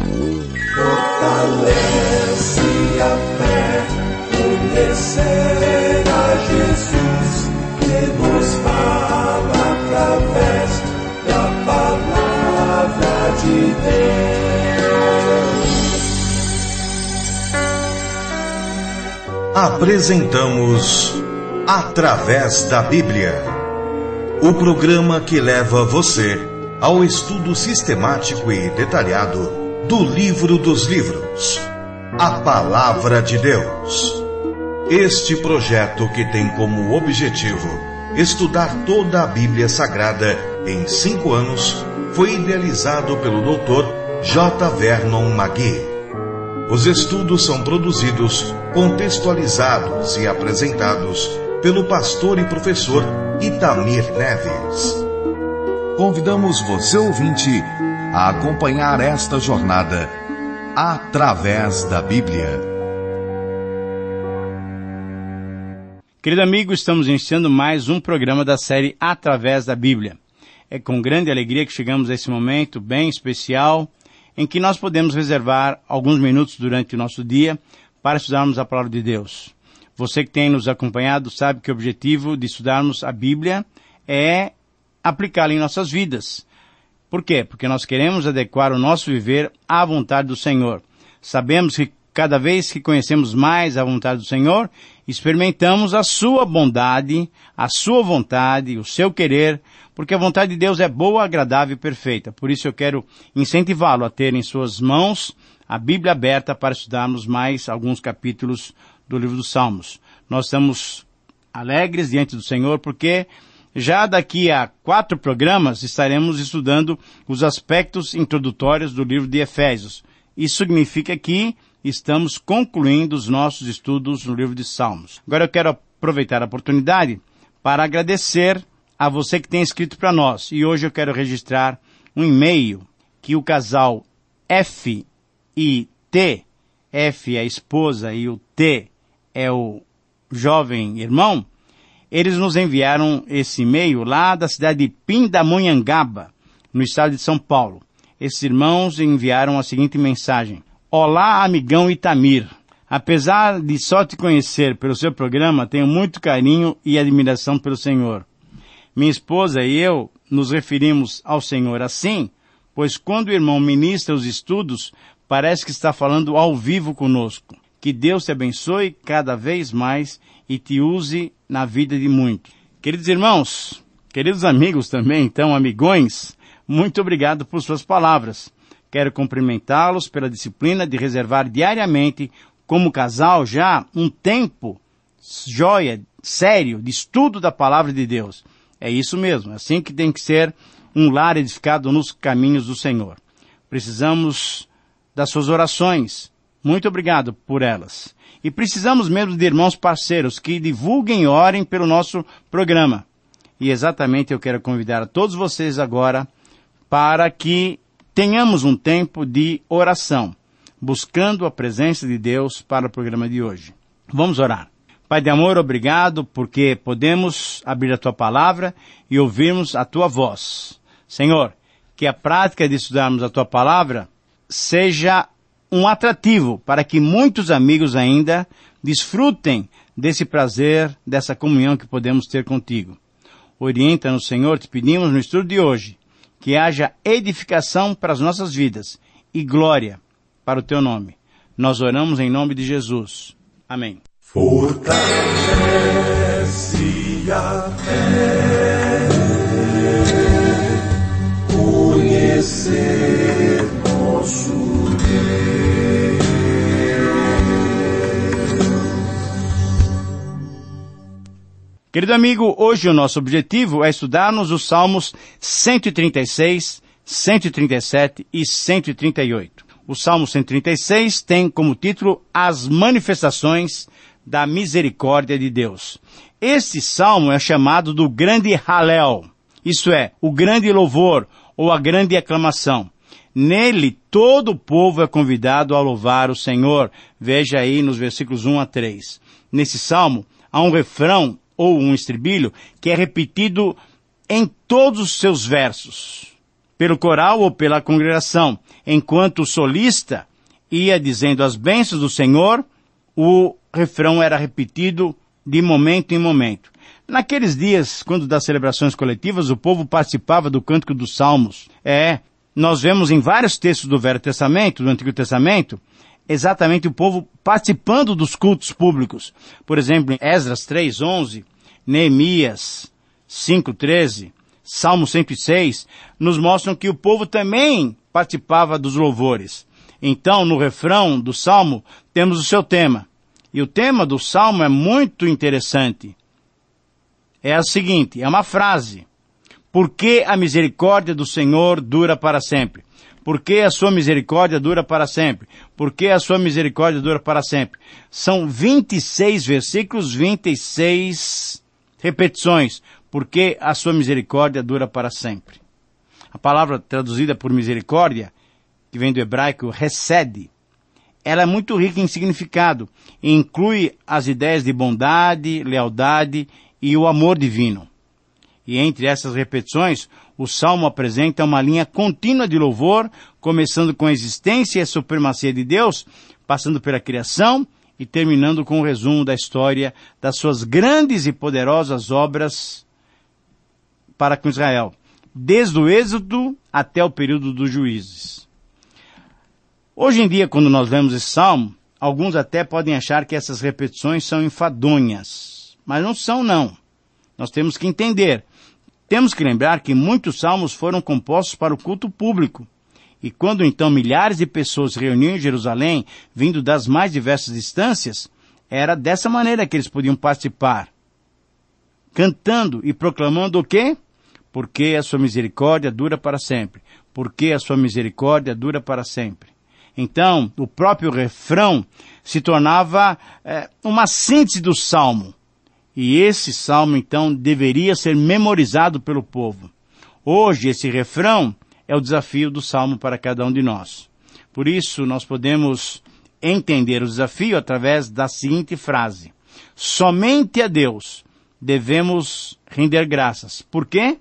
Fortalece a fé, conhecer a Jesus, que nos fala através da palavra de Deus. Apresentamos Através da Bíblia, o programa que leva você ao estudo sistemático e detalhado do livro dos livros, a Palavra de Deus. Este projeto, que tem como objetivo estudar toda a Bíblia Sagrada em 5 anos, foi idealizado pelo Dr. J. Vernon McGee. Os estudos são produzidos, contextualizados e apresentados pelo pastor e professor Itamir Neves. Convidamos você, ouvinte, a acompanhar esta jornada através da Bíblia. Querido amigo, estamos iniciando mais um programa da série Através da Bíblia. É com grande alegria que chegamos a esse momento bem especial, em que nós podemos reservar alguns minutos durante o nosso dia para estudarmos a Palavra de Deus. Você que tem nos acompanhado sabe que o objetivo de estudarmos a Bíblia é aplicá-la em nossas vidas. Por quê? Porque nós queremos adequar o nosso viver à vontade do Senhor. Sabemos que cada vez que conhecemos mais a vontade do Senhor, experimentamos a sua bondade, a sua vontade, o seu querer, porque a vontade de Deus é boa, agradável e perfeita. Por isso eu quero incentivá-lo a ter em suas mãos a Bíblia aberta para estudarmos mais alguns capítulos do livro dos Salmos. Nós estamos alegres diante do Senhor porque já daqui a 4 programas estaremos estudando os aspectos introdutórios do livro de Efésios. Isso significa que estamos concluindo os nossos estudos no livro de Salmos. Agora eu quero aproveitar a oportunidade para agradecer a você que tem escrito para nós. E hoje eu quero registrar um e-mail que o casal F e T, F é a esposa e o T é o jovem irmão, eles nos enviaram esse e-mail lá da cidade de Pindamonhangaba, no estado de São Paulo. Esses irmãos enviaram a seguinte mensagem: Olá, amigão Itamir. Apesar de só te conhecer pelo seu programa, tenho muito carinho e admiração pelo Senhor. Minha esposa e eu nos referimos ao Senhor assim, pois quando o irmão ministra os estudos, parece que está falando ao vivo conosco. Que Deus te abençoe cada vez mais e te use na vida de muitos. Queridos irmãos, queridos amigos também, então, amigões, muito obrigado por suas palavras. Quero cumprimentá-los pela disciplina de reservar diariamente, como casal, já um tempo joia, sério, de estudo da Palavra de Deus. É isso mesmo, assim que tem que ser um lar edificado nos caminhos do Senhor. Precisamos das suas orações. Muito obrigado por elas. E precisamos mesmo de irmãos parceiros que divulguem e orem pelo nosso programa. E exatamente eu quero convidar a todos vocês agora para que tenhamos um tempo de oração, buscando a presença de Deus para o programa de hoje. Vamos orar. Pai de amor, obrigado porque podemos abrir a Tua Palavra e ouvirmos a Tua voz. Senhor, que a prática de estudarmos a Tua Palavra seja um atrativo para que muitos amigos ainda desfrutem desse prazer, dessa comunhão que podemos ter contigo. Orienta-nos, Senhor, te pedimos no estudo de hoje, que haja edificação para as nossas vidas e glória para o Teu nome. Nós oramos em nome de Jesus. Amém. Fortalece a fé, conhecer nosso Deus. Querido amigo, hoje o nosso objetivo é estudarmos os Salmos 136, 137 e 138. O Salmo 136 tem como título As Manifestações da Misericórdia de Deus. Este salmo é chamado do Grande Halel, isto é, o grande louvor ou a grande aclamação. Nele, todo o povo é convidado a louvar o Senhor. Veja aí nos versículos 1 a 3. Nesse salmo, há um refrão ou um estribilho que é repetido em todos os seus versos. pelo coral ou pela congregação, enquanto o solista ia dizendo as bênçãos do Senhor, o refrão era repetido de momento em momento. Naqueles dias, quando das celebrações coletivas, o povo participava do Cântico dos Salmos. Nós vemos em vários textos do Velho Testamento, do Antigo Testamento, exatamente o povo participando dos cultos públicos. Por exemplo, em Esdras 3:11, Neemias 5:13, Salmo 106, nos mostram que o povo também participava dos louvores. Então, no refrão do Salmo, temos o seu tema. E o tema do Salmo é muito interessante. É o seguinte, é uma frase. Porque a misericórdia do Senhor dura para sempre. Porque a sua misericórdia dura para sempre. Porque a sua misericórdia dura para sempre. São 26 versículos, 26 repetições. Porque a sua misericórdia dura para sempre. A palavra traduzida por misericórdia, que vem do hebraico hesed, ela é muito rica em significado e inclui as ideias de bondade, lealdade e o amor divino. E entre essas repetições, o Salmo apresenta uma linha contínua de louvor, começando com a existência e a supremacia de Deus, passando pela criação e terminando com o resumo da história das suas grandes e poderosas obras para com Israel, desde o Êxodo até o período dos juízes. Hoje em dia, quando nós lemos esse salmo, alguns até podem achar que essas repetições são enfadonhas. Mas não são, não. Nós temos que entender. Temos que lembrar que muitos salmos foram compostos para o culto público. E quando então milhares de pessoas se reuniam em Jerusalém, vindo das mais diversas distâncias, era dessa maneira que eles podiam participar. Cantando e proclamando o quê? Porque a sua misericórdia dura para sempre. Porque a sua misericórdia dura para sempre. Então, o próprio refrão se tornava uma síntese do salmo. E esse salmo, então, deveria ser memorizado pelo povo. Hoje, esse refrão é o desafio do salmo para cada um de nós. Por isso, nós podemos entender o desafio através da seguinte frase. Somente a Deus devemos render graças. Por quê?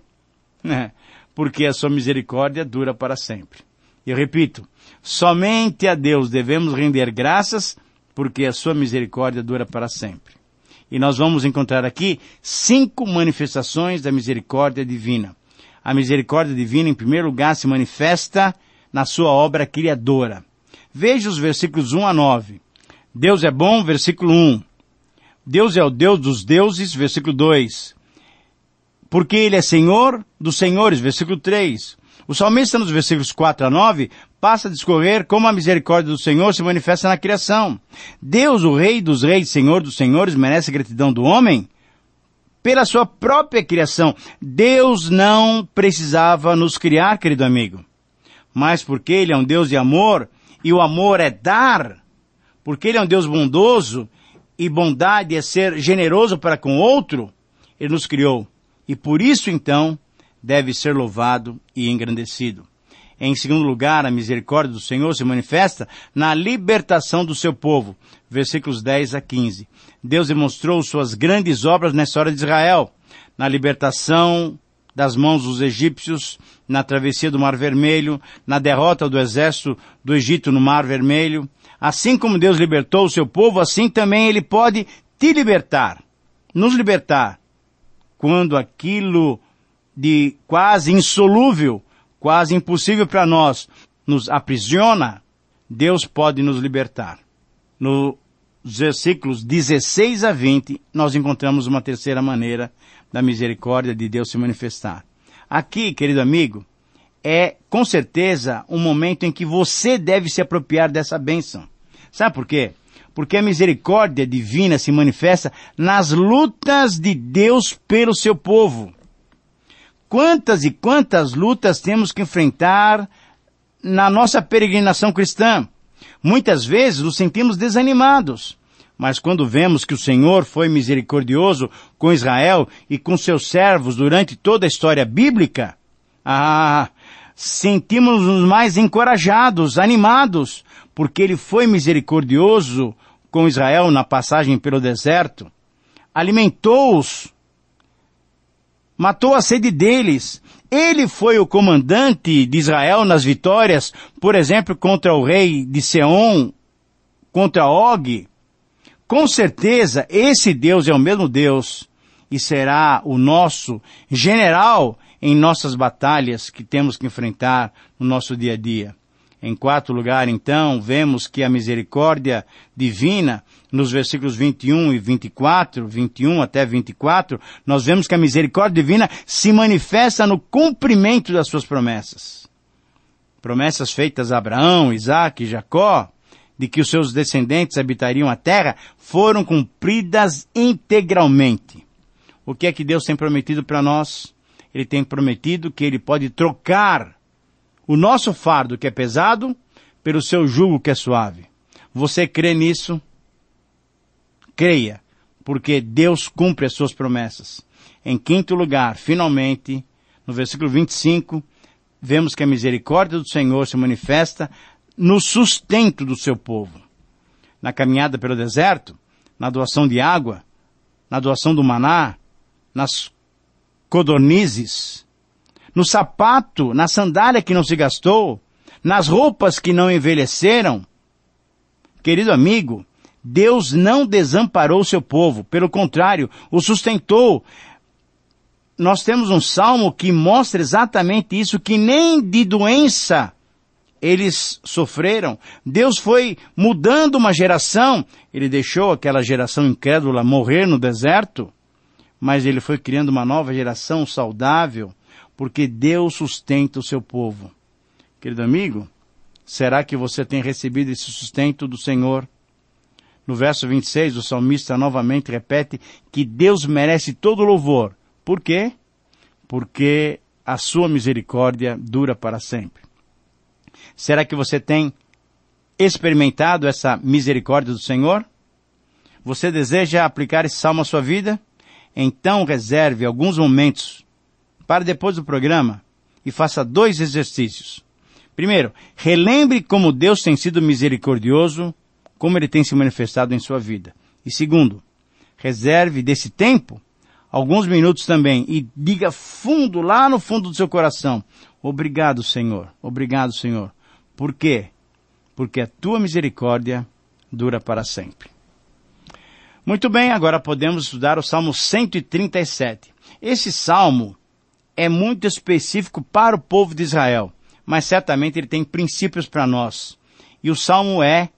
Porque a sua misericórdia dura para sempre. Eu repito, somente a Deus devemos render graças, porque a sua misericórdia dura para sempre. E nós vamos encontrar aqui 5 manifestações da misericórdia divina. A misericórdia divina, em primeiro lugar, se manifesta na sua obra criadora. Veja os versículos 1 a 9. Deus é bom, versículo 1. Deus é o Deus dos deuses, versículo 2. Porque Ele é Senhor dos senhores, versículo 3. O salmista, nos versículos 4 a 9, passa a discorrer como a misericórdia do Senhor se manifesta na criação. Deus, o Rei dos reis, Senhor dos senhores, merece a gratidão do homem pela sua própria criação. Deus não precisava nos criar, querido amigo. Mas porque Ele é um Deus de amor, e o amor é dar, porque Ele é um Deus bondoso, e bondade é ser generoso para com o outro, Ele nos criou. E por isso, então, deve ser louvado e engrandecido. Em segundo lugar, a misericórdia do Senhor se manifesta na libertação do seu povo. Versículos 10 a 15. Deus demonstrou suas grandes obras na história de Israel, na libertação das mãos dos egípcios, na travessia do Mar Vermelho, na derrota do exército do Egito no Mar Vermelho. Assim como Deus libertou o seu povo, assim também Ele pode te libertar, nos libertar, quando aquilo de quase insolúvel, quase impossível para nós, nos aprisiona, Deus pode nos libertar. Nos versículos 16 a 20, nós encontramos uma terceira maneira da misericórdia de Deus se manifestar. Aqui, querido amigo, é com certeza um momento em que você deve se apropriar dessa bênção. Sabe por quê? Porque a misericórdia divina se manifesta nas lutas de Deus pelo seu povo. Quantas e quantas lutas temos que enfrentar na nossa peregrinação cristã? Muitas vezes nos sentimos desanimados, mas quando vemos que o Senhor foi misericordioso com Israel e com seus servos durante toda a história bíblica, sentimos-nos mais encorajados, animados, porque Ele foi misericordioso com Israel na passagem pelo deserto, alimentou-os, matou a sede deles Ele foi o comandante de Israel nas vitórias, por exemplo, contra o rei de Seom, contra Og. Com certeza, esse Deus é o mesmo Deus e será o nosso general em nossas batalhas que temos que enfrentar no nosso dia a dia. Em quarto lugar, então, vemos que a misericórdia divina, nos versículos 21 e 24, 21 até 24, nós vemos que a misericórdia divina se manifesta no cumprimento das suas promessas. Promessas feitas a Abraão, Isaque e Jacó, de que os seus descendentes habitariam a terra, foram cumpridas integralmente. O que é que Deus tem prometido para nós? Ele tem prometido que Ele pode trocar o nosso fardo, que é pesado, pelo seu jugo, que é suave. Você crê nisso? Creia, porque Deus cumpre as suas promessas. Em quinto lugar, finalmente, no versículo 25, vemos que a misericórdia do Senhor se manifesta no sustento do seu povo. Na caminhada pelo deserto, na doação de água, na doação do maná, nas codornizes, no sapato, na sandália que não se gastou, nas roupas que não envelheceram. Querido amigo, Deus não desamparou o seu povo, pelo contrário, o sustentou. Nós temos um salmo que mostra exatamente isso, que nem de doença eles sofreram. Deus foi mudando uma geração. Ele deixou aquela geração incrédula morrer no deserto, mas Ele foi criando uma nova geração saudável, porque Deus sustenta o seu povo. Querido amigo, será que você tem recebido esse sustento do Senhor? No verso 26, o salmista novamente repete que Deus merece todo louvor. Por quê? Porque a sua misericórdia dura para sempre. Será que você tem experimentado essa misericórdia do Senhor? Você deseja aplicar esse salmo à sua vida? Então reserve alguns momentos para depois do programa e faça 2 exercícios. Primeiro, relembre como Deus tem sido misericordioso, como Ele tem se manifestado em sua vida. E segundo, reserve desse tempo alguns minutos também e diga fundo, lá no fundo do seu coração, obrigado, Senhor. Obrigado, Senhor. Por quê? Porque a tua misericórdia dura para sempre. Muito bem, agora podemos estudar o Salmo 137. Esse salmo é muito específico para o povo de Israel, mas certamente ele tem princípios para nós. E o salmo é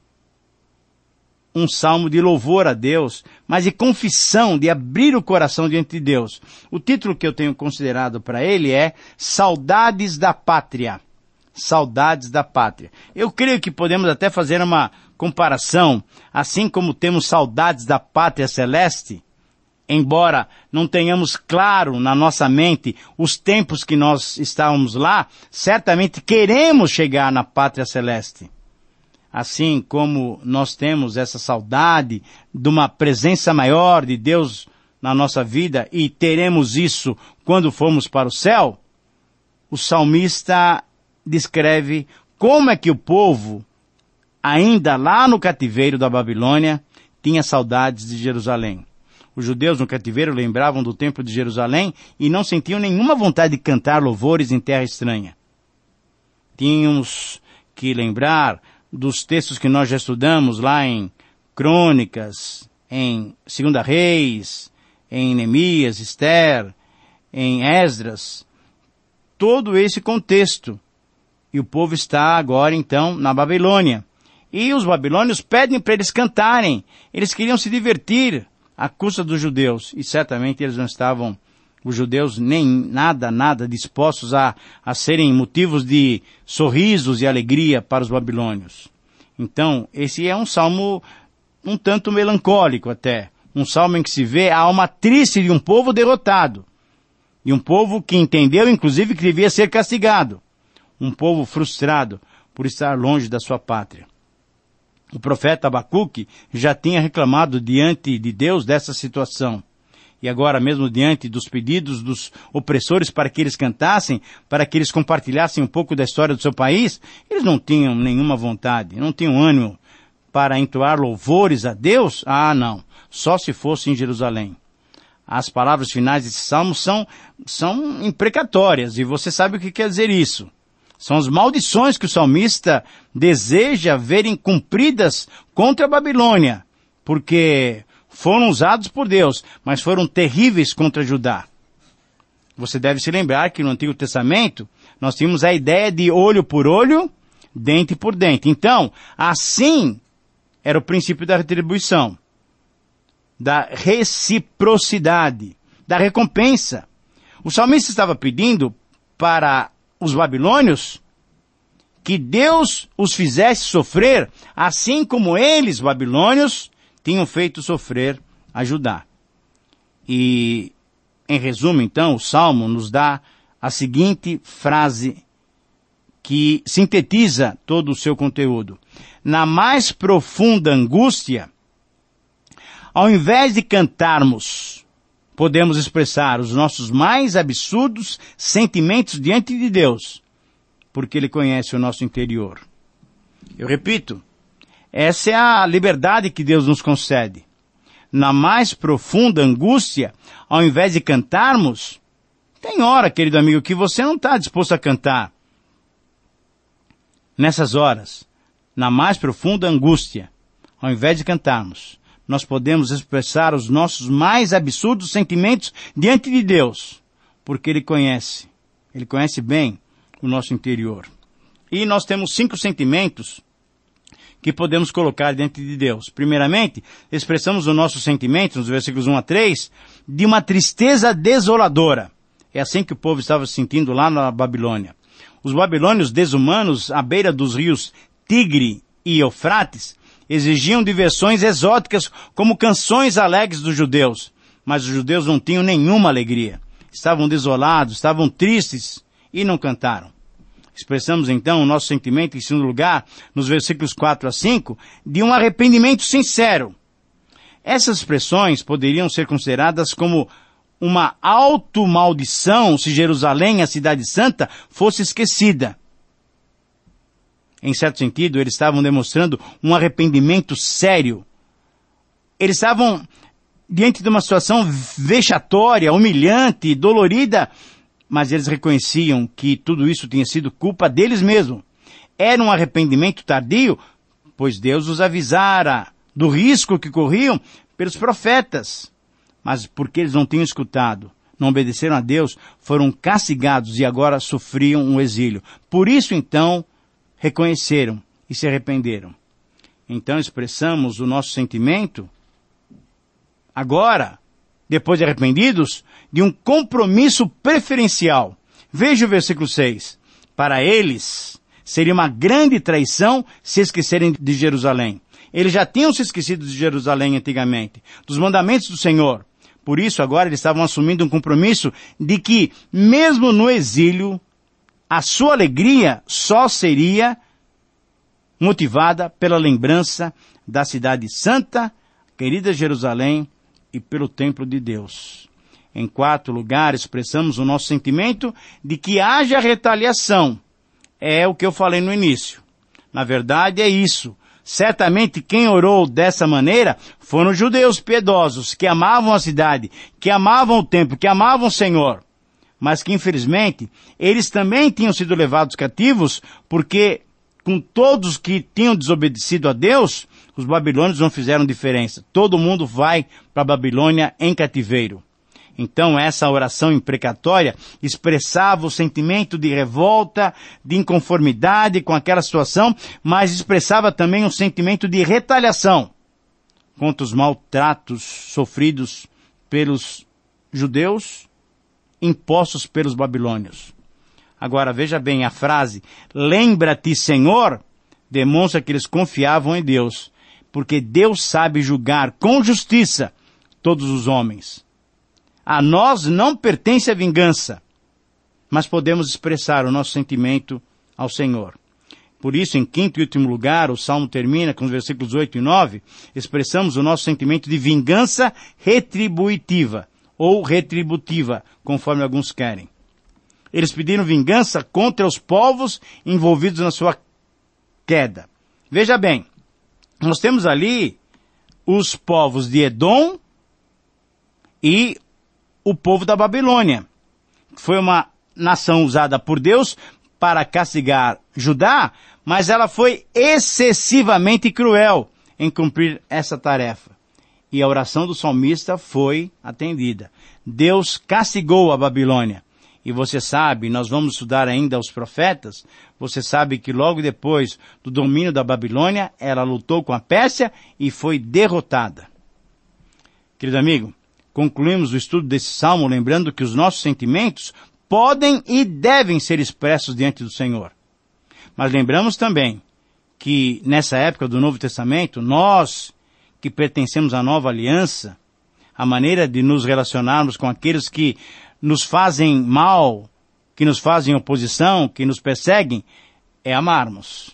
um salmo de louvor a Deus, mas de confissão, de abrir o coração diante de Deus. O título que eu tenho considerado para ele é Saudades da Pátria. Saudades da Pátria. Eu creio que podemos até fazer uma comparação, assim como temos saudades da Pátria Celeste, embora não tenhamos claro na nossa mente os tempos que nós estávamos lá, certamente queremos chegar na Pátria Celeste. Assim como nós temos essa saudade de uma presença maior de Deus na nossa vida e teremos isso quando formos para o céu, o salmista descreve como é que o povo, ainda lá no cativeiro da Babilônia, tinha saudades de Jerusalém. Os judeus no cativeiro lembravam do templo de Jerusalém e não sentiam nenhuma vontade de cantar louvores em terra estranha. Tínhamos que lembrar dos textos que nós já estudamos lá em Crônicas, em 2 Reis, em Neemias, Esther, em Esdras, todo esse contexto. E o povo está agora, então, na Babilônia. E os babilônios pedem para eles cantarem. Eles queriam se divertir à custa dos judeus. E certamente eles não estavam, os judeus, nem nada dispostos a serem motivos de sorrisos e alegria para os babilônios. Então, esse é um salmo um tanto melancólico até. Um salmo em que se vê a alma triste de um povo derrotado. E um povo que entendeu, inclusive, que devia ser castigado. Um povo frustrado por estar longe da sua pátria. O profeta Abacuque já tinha reclamado diante de Deus dessa situação. E agora mesmo diante dos pedidos dos opressores para que eles cantassem, para que eles compartilhassem um pouco da história do seu país, eles não tinham nenhuma vontade, não tinham ânimo para entoar louvores a Deus? Ah, não. Só se fosse em Jerusalém. As palavras finais desse salmo são imprecatórias, e você sabe o que quer dizer isso. São as maldições que o salmista deseja verem cumpridas contra a Babilônia, porque foram usados por Deus, mas foram terríveis contra Judá. Você deve se lembrar que no Antigo Testamento nós tínhamos a ideia de olho por olho, dente por dente. Então, assim era o princípio da retribuição, da reciprocidade, da recompensa. O salmista estava pedindo para os babilônios que Deus os fizesse sofrer, assim como eles, babilônios, tinham feito sofrer a Judá. E, em resumo, então, o Salmo nos dá a seguinte frase que sintetiza todo o seu conteúdo. Na mais profunda angústia, ao invés de cantarmos, podemos expressar os nossos mais absurdos sentimentos diante de Deus, porque Ele conhece o nosso interior. Eu repito, essa é a liberdade que Deus nos concede. Na mais profunda angústia, ao invés de cantarmos, tem hora, querido amigo, que você não está disposto a cantar. Nessas horas, na mais profunda angústia, ao invés de cantarmos, nós podemos expressar os nossos mais absurdos sentimentos diante de Deus, porque Ele conhece bem o nosso interior. E nós temos 5 sentimentos que podemos colocar diante de Deus. Primeiramente, expressamos o nosso sentimento, nos versículos 1 a 3, de uma tristeza desoladora. É assim que o povo estava se sentindo lá na Babilônia. Os babilônios desumanos, à beira dos rios Tigre e Eufrates, exigiam diversões exóticas como canções alegres dos judeus. Mas os judeus não tinham nenhuma alegria. Estavam desolados, estavam tristes e não cantaram. Expressamos então o nosso sentimento, em segundo lugar, nos versículos 4 a 5, de um arrependimento sincero. Essas expressões poderiam ser consideradas como uma automaldição se Jerusalém, a cidade santa, fosse esquecida. Em certo sentido, eles estavam demonstrando um arrependimento sério. Eles estavam diante de uma situação vexatória, humilhante, dolorida, mas eles reconheciam que tudo isso tinha sido culpa deles mesmos. Era um arrependimento tardio, pois Deus os avisara do risco que corriam pelos profetas. Mas porque eles não tinham escutado, não obedeceram a Deus, foram castigados e agora sofriam um exílio. Por isso, então, reconheceram e se arrependeram. Então expressamos o nosso sentimento, agora, depois de arrependidos, de um compromisso preferencial. Veja o versículo 6. Para eles, seria uma grande traição se esquecerem de Jerusalém. Eles já tinham se esquecido de Jerusalém antigamente, dos mandamentos do Senhor. Por isso, agora, eles estavam assumindo um compromisso de que, mesmo no exílio, a sua alegria só seria motivada pela lembrança da cidade santa, querida Jerusalém, e pelo templo de Deus. Em quarto lugar, expressamos o nosso sentimento de que haja retaliação. É o que eu falei no início. Na verdade, é isso. Certamente quem orou dessa maneira foram os judeus piedosos, que amavam a cidade, que amavam o templo, que amavam o Senhor. Mas que, infelizmente, eles também tinham sido levados cativos, porque com todos que tinham desobedecido a Deus, os babilônios não fizeram diferença. Todo mundo vai para a Babilônia em cativeiro. Então essa oração imprecatória expressava o sentimento de revolta, de inconformidade com aquela situação, mas expressava também um sentimento de retaliação contra os maltratos sofridos pelos judeus, impostos pelos babilônios. Agora veja bem, a frase, lembra-te, Senhor, demonstra que eles confiavam em Deus, porque Deus sabe julgar com justiça todos os homens. A nós não pertence a vingança, mas podemos expressar o nosso sentimento ao Senhor. Por isso, em quinto e último lugar, o Salmo termina com os versículos 8 e 9, expressamos o nosso sentimento de vingança retributiva, ou retributiva, conforme alguns querem. Eles pediram vingança contra os povos envolvidos na sua queda. Veja bem, nós temos ali os povos de Edom e o povo da Babilônia. Foi uma nação usada por Deus para castigar Judá, mas ela foi excessivamente cruel em cumprir essa tarefa. E a oração do salmista foi atendida. Deus castigou a Babilônia. E você sabe, nós vamos estudar ainda os profetas, você sabe que logo depois do domínio da Babilônia, ela lutou com a Pérsia e foi derrotada. Querido amigo, concluímos o estudo desse salmo lembrando que os nossos sentimentos podem e devem ser expressos diante do Senhor. Mas lembramos também que nessa época do Novo Testamento, nós que pertencemos à nova aliança, a maneira de nos relacionarmos com aqueles que nos fazem mal, que nos fazem oposição, que nos perseguem, é amarmos.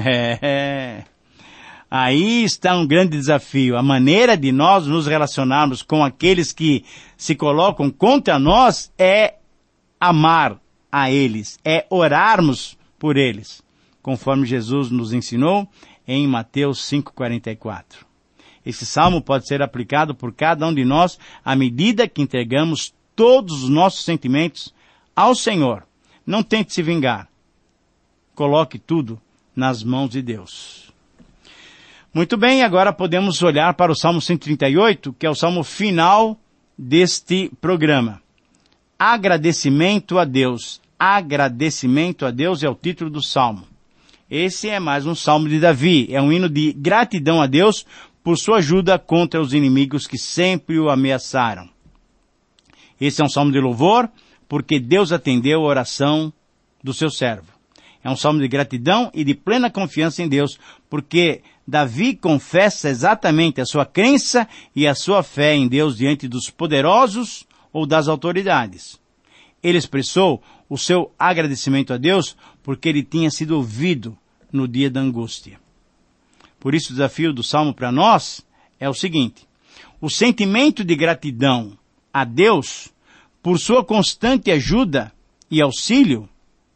Aí está um grande desafio. A maneira de nós nos relacionarmos com aqueles que se colocam contra nós é amar a eles, é orarmos por eles, conforme Jesus nos ensinou em Mateus 5,44. Esse salmo pode ser aplicado por cada um de nós à medida que entregamos todos os nossos sentimentos ao Senhor. Não tente se vingar. Coloque tudo nas mãos de Deus. Muito bem, agora podemos olhar para o Salmo 138, que é o salmo final deste programa. Agradecimento a Deus. Agradecimento a Deus é o título do salmo. Esse é mais um salmo de Davi. É um hino de gratidão a Deus por sua ajuda contra os inimigos que sempre o ameaçaram. Esse é um salmo de louvor, porque Deus atendeu a oração do seu servo. É um salmo de gratidão e de plena confiança em Deus, porque Davi confessa exatamente a sua crença e a sua fé em Deus diante dos poderosos ou das autoridades. Ele expressou o seu agradecimento a Deus porque ele tinha sido ouvido no dia da angústia. Por isso o desafio do salmo para nós é o seguinte: o sentimento de gratidão a Deus por sua constante ajuda e auxílio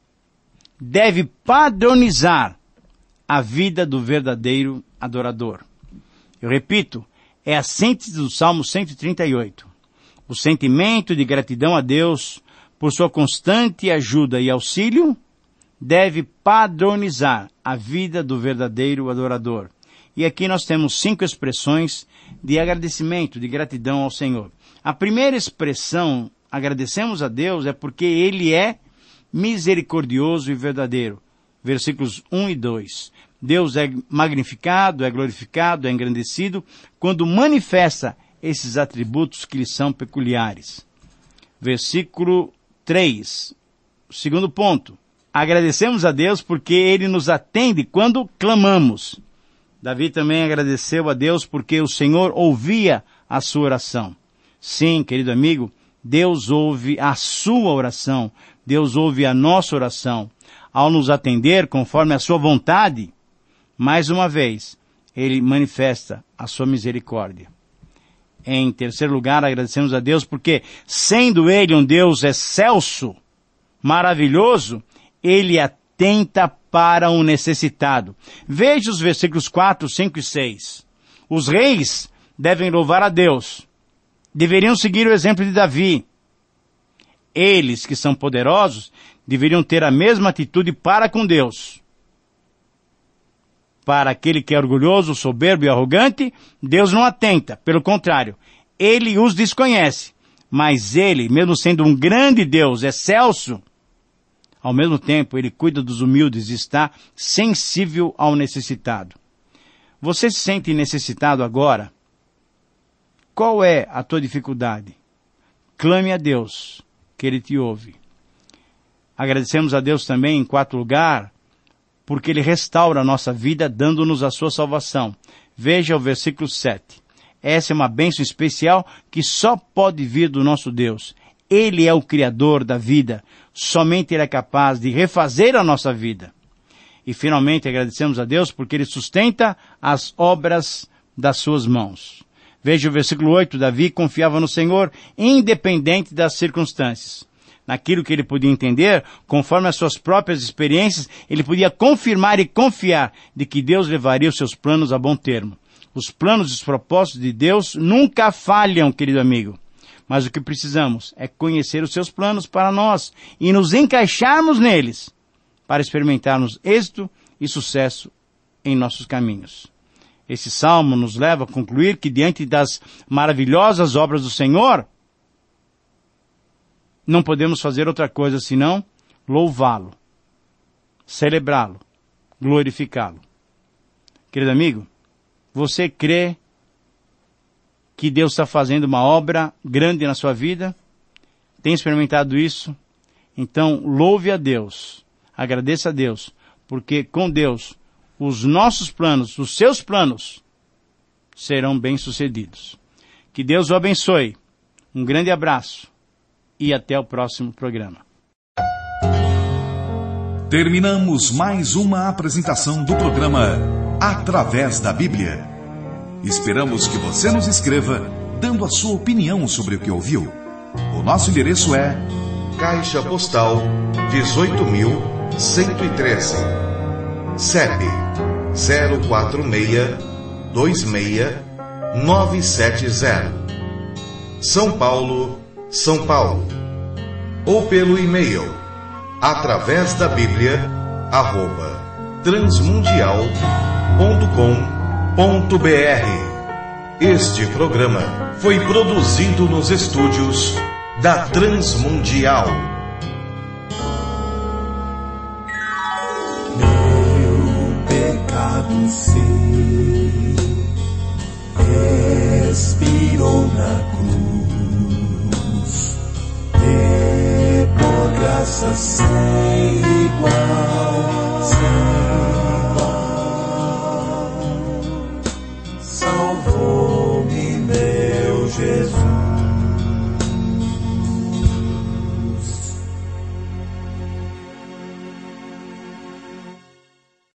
deve padronizar a vida do verdadeiro adorador. Eu repito, é a síntese do Salmo 138. O sentimento de gratidão a Deus por sua constante ajuda e auxílio deve padronizar a vida do verdadeiro adorador. E aqui nós temos 5 expressões de agradecimento, de gratidão ao Senhor. A primeira expressão, agradecemos a Deus, é porque Ele é misericordioso e verdadeiro. Versículos 1 e 2. Deus é magnificado, é glorificado, é engrandecido quando manifesta esses atributos que lhe são peculiares. Versículo 3. Segundo ponto. Agradecemos a Deus porque Ele nos atende quando clamamos. Davi também agradeceu a Deus porque o Senhor ouvia a sua oração. Sim, querido amigo, Deus ouve a sua oração. Deus ouve a nossa oração. Ao nos atender conforme a sua vontade, mais uma vez, Ele manifesta a sua misericórdia. Em terceiro lugar, agradecemos a Deus porque, sendo Ele um Deus excelso, maravilhoso, Ele atenta para o necessitado. Veja os versículos 4, 5 e 6. Os reis devem louvar a Deus. Deveriam seguir o exemplo de Davi. Eles, que são poderosos, deveriam ter a mesma atitude para com Deus. Para aquele que é orgulhoso, soberbo e arrogante, Deus não atenta. Pelo contrário, Ele os desconhece. Mas Ele, mesmo sendo um grande Deus, excelso, ao mesmo tempo, Ele cuida dos humildes e está sensível ao necessitado. Você se sente necessitado agora? Qual é a tua dificuldade? Clame a Deus, que Ele te ouve. Agradecemos a Deus também, em quarto lugar, porque Ele restaura a nossa vida, dando-nos a sua salvação. Veja o versículo 7. Essa é uma bênção especial que só pode vir do nosso Deus. Ele é o Criador da vida. Somente Ele é capaz de refazer a nossa vida. E finalmente agradecemos a Deus porque Ele sustenta as obras das suas mãos. Veja o versículo 8. Davi confiava no Senhor, independente das circunstâncias. Naquilo que ele podia entender, conforme as suas próprias experiências, ele podia confirmar e confiar de que Deus levaria os seus planos a bom termo. Os planos e os propósitos de Deus nunca falham, querido amigo. Mas o que precisamos é conhecer os seus planos para nós e nos encaixarmos neles, para experimentarmos êxito e sucesso em nossos caminhos. Esse salmo nos leva a concluir que diante das maravilhosas obras do Senhor, não podemos fazer outra coisa senão louvá-lo, celebrá-lo, glorificá-lo. Querido amigo, você crê que Deus está fazendo uma obra grande na sua vida? Tem experimentado isso? Então, louve a Deus, agradeça a Deus, porque com Deus, os nossos planos, os seus planos, serão bem-sucedidos. Que Deus o abençoe. Um grande abraço e até o próximo programa. Terminamos mais uma apresentação do programa Através da Bíblia. Esperamos que você nos escreva, dando a sua opinião sobre o que ouviu. O nosso endereço é Caixa Postal 18.113, CEP 04626-970, São Paulo, São Paulo. Ou pelo e-mail através da Bíblia @transmundial.com.br. Este programa foi produzido nos estúdios da Transmundial.